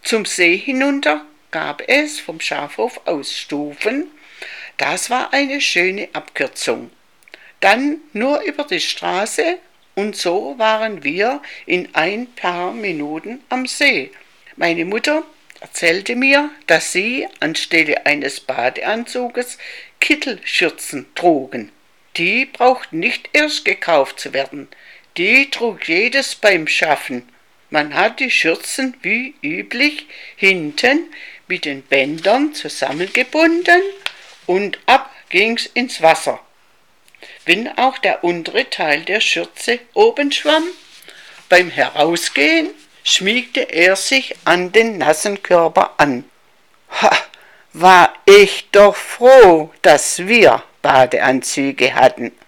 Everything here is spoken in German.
Zum See hinunter gab es vom Schafhof aus Stufen. Das war eine schöne Abkürzung. Dann nur über die Straße und so waren wir in ein paar Minuten am See. Meine Mutter erzählte mir, dass sie anstelle eines Badeanzuges Kittelschürzen trugen. Die brauchten nicht erst gekauft zu werden. Die trug jedes beim Schaffen. Man hat die Schürzen wie üblich hinten mit den Bändern zusammengebunden und ab ging's ins Wasser. Wenn auch der untere Teil der Schürze oben schwamm, beim Herausgehen schmiegte er sich an den nassen Körper an. Ha, war ich doch froh, dass wir Badeanzüge hatten.